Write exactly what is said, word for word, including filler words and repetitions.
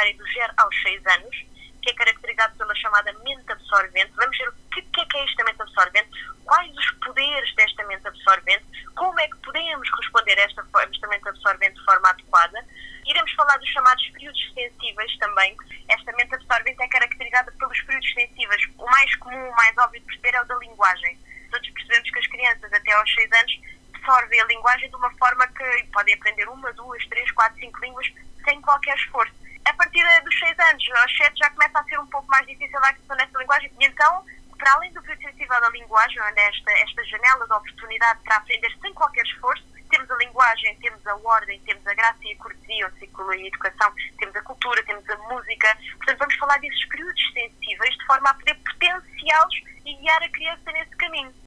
etária dos zero aos seis anos, que é caracterizado pela chamada mente absorvente. Vamos ver o que, que é que é esta mente absorvente, quais os poderes desta mente absorvente, como é que podemos responder a esta, esta mente absorvente de forma adequada. Iremos falar dos chamados períodos sensíveis também. Esta mente absorvente é caracterizada pelos períodos sensíveis. O mais comum, o mais óbvio de perceber é o da linguagem. Todos percebemos que as crianças até aos seis anos absorvem a linguagem de uma forma que podem aprender uma, duas, três, quatro, cinco línguas sem qualquer esforço. A partir dos seis anos, aos sete, já começa a ser um pouco mais difícil a aquisição desta linguagem. E então, para além do período sensível da linguagem, onde esta, esta janela de oportunidade para aprender sem qualquer esforço, temos a linguagem, temos a ordem, temos a graça e a cortesia, o ciclo e a educação, temos a cultura, temos a música. Portanto, vamos falar desses períodos sensíveis de forma a poder potenciá-los e guiar a criança nesse caminho.